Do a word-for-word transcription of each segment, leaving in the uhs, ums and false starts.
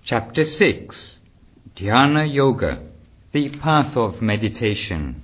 Chapter six. Dhyana Yoga, the Path of Meditation.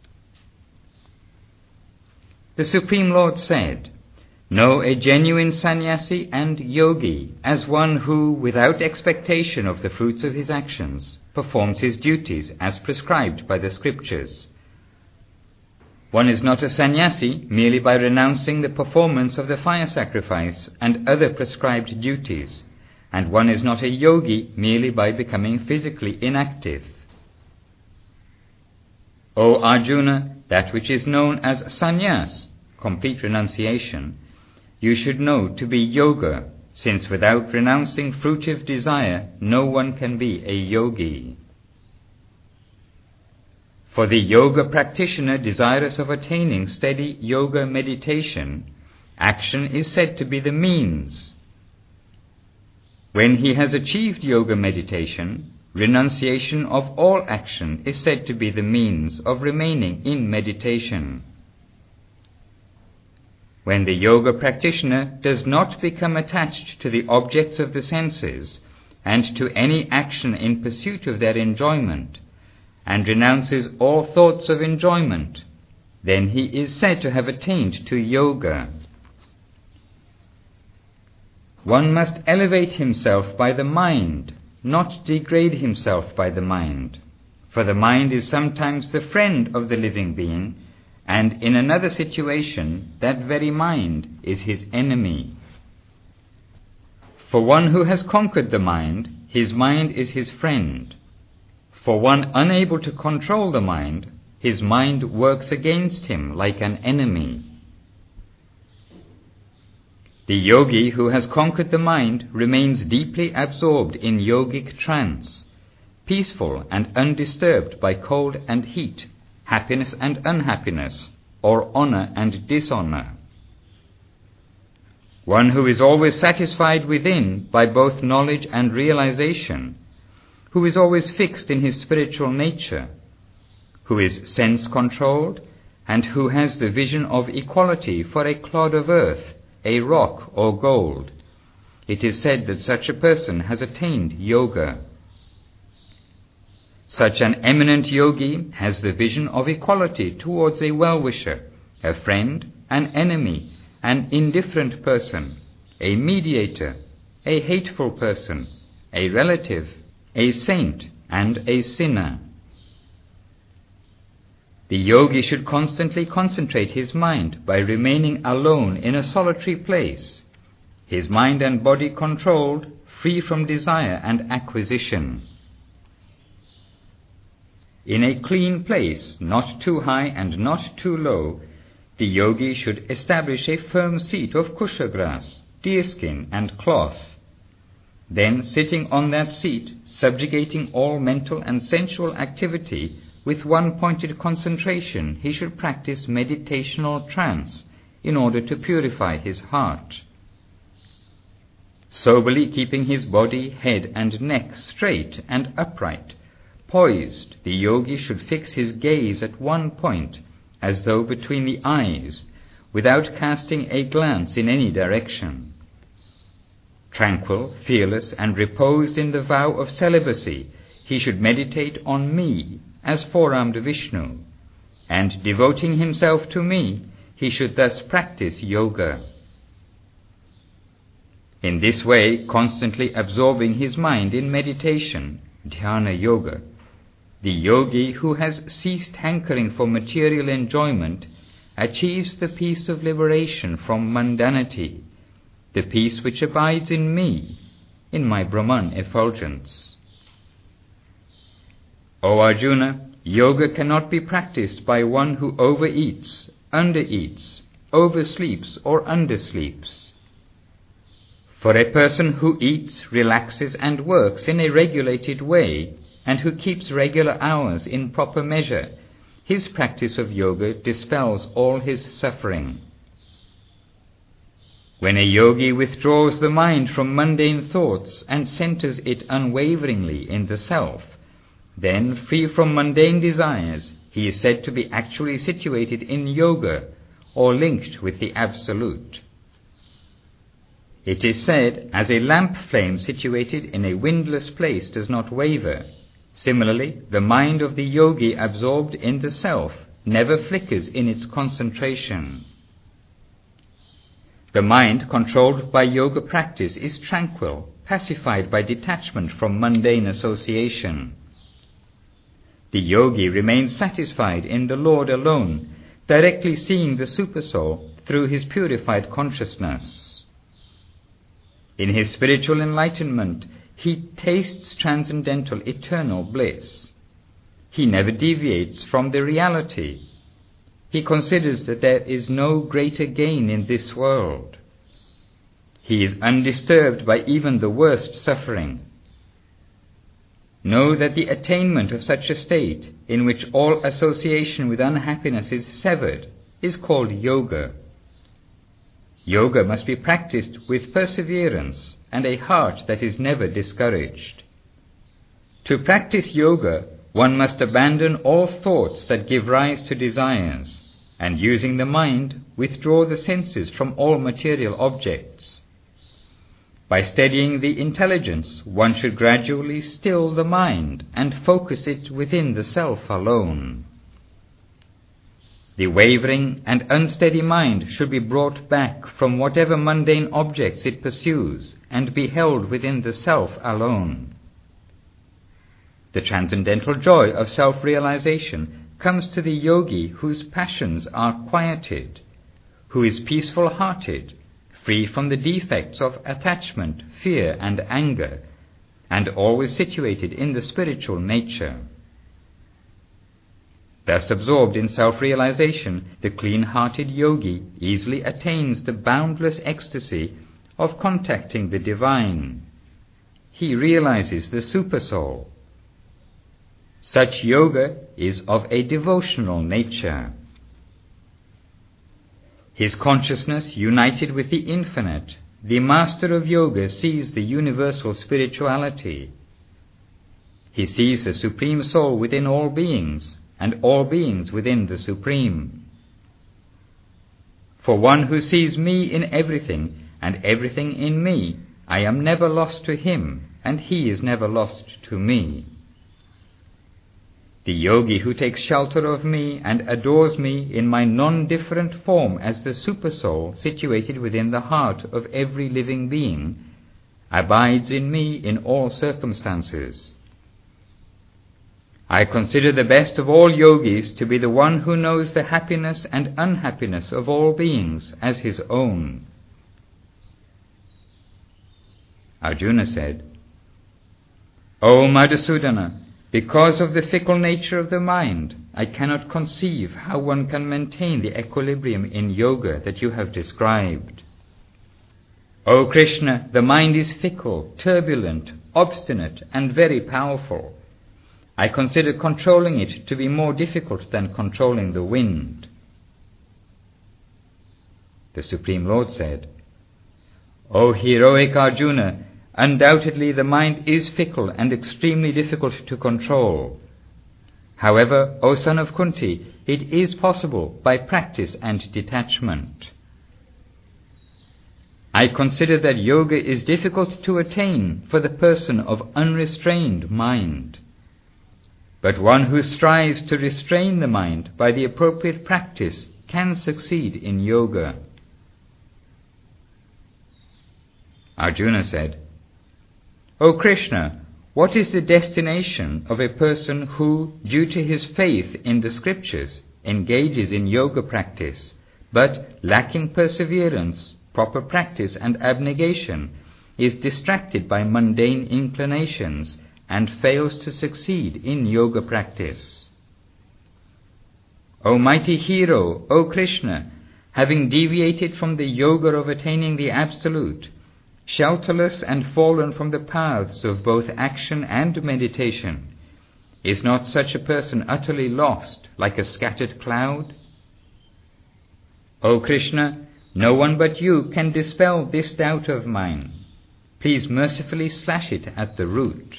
The Supreme Lord said, "Know a genuine sannyasi and yogi as one who, without expectation of the fruits of his actions, performs his duties as prescribed by the scriptures. One is not a sannyasi merely by renouncing the performance of the fire sacrifice and other prescribed duties, and one is not a yogi merely by becoming physically inactive. O Arjuna, that which is known as sannyas, complete renunciation, you should know to be yoga, since without renouncing fruitive desire, no one can be a yogi. For the yoga practitioner desirous of attaining steady yoga meditation, action is said to be the means. When he has achieved yoga meditation, renunciation of all action is said to be the means of remaining in meditation. When the yoga practitioner does not become attached to the objects of the senses and to any action in pursuit of their enjoyment, and renounces all thoughts of enjoyment, then he is said to have attained to yoga. One must elevate himself by the mind, not degrade himself by the mind, for the mind is sometimes the friend of the living being, and in another situation that very mind is his enemy. For one who has conquered the mind, his mind is his friend. For one unable to control the mind, his mind works against him like an enemy. The yogi who has conquered the mind remains deeply absorbed in yogic trance, peaceful and undisturbed by cold and heat, happiness and unhappiness, or honor and dishonor. One who is always satisfied within by both knowledge and realization, who is always fixed in his spiritual nature, who is sense-controlled, and who has the vision of equality for a clod of earth, a rock or gold. It is said that such a person has attained yoga. Such an eminent yogi has the vision of equality towards a well-wisher, a friend, an enemy, an indifferent person, a mediator, a hateful person, a relative, a saint, and a sinner. The yogi should constantly concentrate his mind by remaining alone in a solitary place, his mind and body controlled, free from desire and acquisition. In a clean place, not too high and not too low, the yogi should establish a firm seat of kusha grass, deerskin, and cloth. Then, sitting on that seat, subjugating all mental and sensual activity with one pointed concentration, he should practice meditational trance in order to purify his heart. Soberly keeping his body, head, and neck straight and upright, poised, the yogi should fix his gaze at one point, as though between the eyes, without casting a glance in any direction. Tranquil, fearless, and reposed in the vow of celibacy, he should meditate on me as four-armed Vishnu, and devoting himself to me, he should thus practice yoga. In this way, constantly absorbing his mind in meditation, dhyana yoga, the yogi who has ceased hankering for material enjoyment achieves the peace of liberation from mundanity, the peace which abides in me, in my Brahman effulgence. O Arjuna, yoga cannot be practiced by one who overeats, undereats, oversleeps, or undersleeps. For a person who eats, relaxes, and works in a regulated way, and who keeps regular hours in proper measure, his practice of yoga dispels all his suffering. When a yogi withdraws the mind from mundane thoughts and centers it unwaveringly in the self, then, free from mundane desires, he is said to be actually situated in yoga, or linked with the Absolute. It is said, as a lamp flame situated in a windless place does not waver, similarly, the mind of the yogi absorbed in the self never flickers in its concentration. The mind controlled by yoga practice is tranquil, pacified by detachment from mundane association. The yogi remains satisfied in the Lord alone, directly seeing the Supersoul through his purified consciousness. In his spiritual enlightenment, he tastes transcendental eternal bliss. He never deviates from the reality. He considers that there is no greater gain in this world. He is undisturbed by even the worst suffering. Know that the attainment of such a state, in which all association with unhappiness is severed, is called yoga. Yoga must be practiced with perseverance and a heart that is never discouraged. To practice yoga, one must abandon all thoughts that give rise to desires, and using the mind, withdraw the senses from all material objects. By steadying the intelligence, one should gradually still the mind and focus it within the self alone. The wavering and unsteady mind should be brought back from whatever mundane objects it pursues and be held within the self alone. The transcendental joy of self-realization comes to the yogi whose passions are quieted, who is peaceful-hearted, free from the defects of attachment, fear, and anger, and always situated in the spiritual nature. Thus absorbed in self-realization, the clean-hearted yogi easily attains the boundless ecstasy of contacting the divine. He realizes the Supersoul. Such yoga is of a devotional nature. His consciousness united with the infinite, the master of yoga sees the universal spirituality. He sees the Supreme Soul within all beings, and all beings within the Supreme. For one who sees me in everything, and everything in me, I am never lost to him, and he is never lost to me. The yogi who takes shelter of me and adores me in my non-different form as the Supersoul situated within the heart of every living being, abides in me in all circumstances. I consider the best of all yogis to be the one who knows the happiness and unhappiness of all beings as his own. Arjuna said, O Madhusudana, because of the fickle nature of the mind, I cannot conceive how one can maintain the equilibrium in yoga that you have described. O Krishna, the mind is fickle, turbulent, obstinate, and very powerful. I consider controlling it to be more difficult than controlling the wind. The Supreme Lord said, O heroic Arjuna, undoubtedly the mind is fickle and extremely difficult to control. However, O son of Kunti, it is possible by practice and detachment. I consider that yoga is difficult to attain for the person of unrestrained mind. But one who strives to restrain the mind by the appropriate practice can succeed in yoga. Arjuna said, O Krishna, what is the destination of a person who, due to his faith in the scriptures, engages in yoga practice, but, lacking perseverance, proper practice and abnegation, is distracted by mundane inclinations and fails to succeed in yoga practice? O mighty hero, O Krishna, having deviated from the yoga of attaining the Absolute, shelterless and fallen from the paths of both action and meditation, is not such a person utterly lost, like a scattered cloud? O Krishna, no one but you can dispel this doubt of mine. Please mercifully slash it at the root.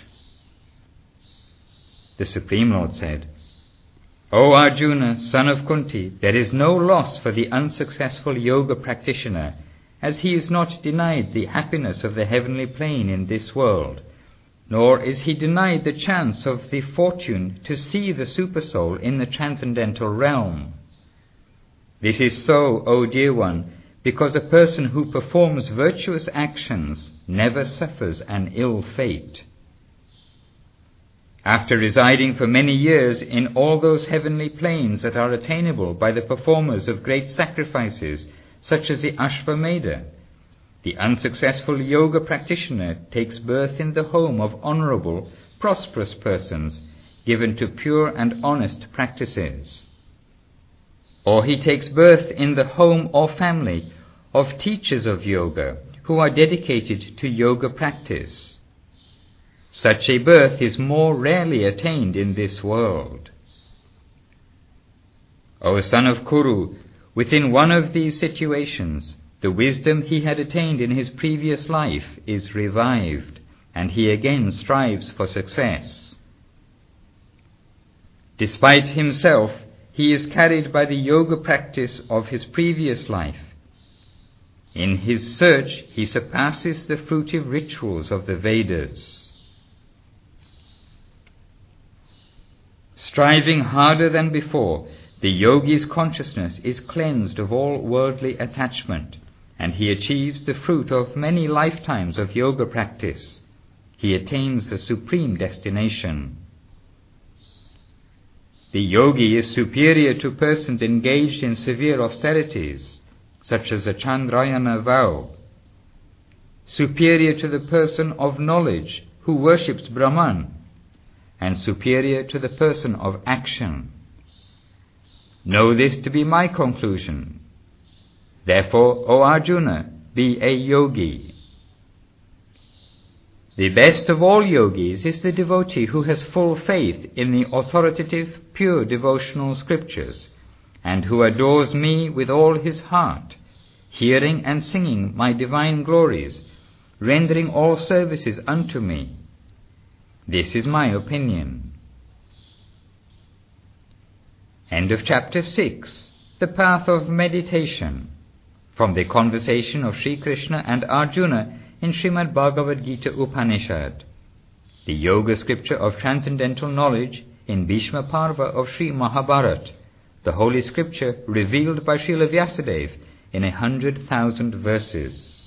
The Supreme Lord said, O Arjuna, son of Kunti, there is no loss for the unsuccessful yoga practitioner, as he is not denied the happiness of the heavenly plane in this world, nor is he denied the chance of the fortune to see the Supersoul in the transcendental realm. This is so, O dear one, because a person who performs virtuous actions never suffers an ill fate. After residing for many years in all those heavenly planes that are attainable by the performers of great sacrifices, such as the Ashvamedha, the unsuccessful yoga practitioner takes birth in the home of honorable, prosperous persons given to pure and honest practices. Or he takes birth in the home or family of teachers of yoga who are dedicated to yoga practice. Such a birth is more rarely attained in this world. O son of Kuru, within one of these situations, the wisdom he had attained in his previous life is revived, and he again strives for success. Despite himself, he is carried by the yoga practice of his previous life. In his search, he surpasses the fruitive rituals of the Vedas. Striving harder than before, the yogi's consciousness is cleansed of all worldly attachment, and he achieves the fruit of many lifetimes of yoga practice. He attains the supreme destination. The yogi is superior to persons engaged in severe austerities, such as the Chandrayana vow, superior to the person of knowledge who worships Brahman, and superior to the person of action. Know this to be my conclusion. Therefore, O Arjuna, be a yogi. The best of all yogis is the devotee who has full faith in the authoritative, pure devotional scriptures, and who adores me with all his heart, hearing and singing my divine glories, rendering all services unto me. This is my opinion. End of chapter six. The path of meditation. From the conversation of Sri Krishna and Arjuna in Srimad Bhagavad Gita Upanishad. The yoga scripture of transcendental knowledge in Bhishma Parva of Sri Mahabharat, the holy scripture revealed by Srila Vyasadeva in a hundred thousand verses.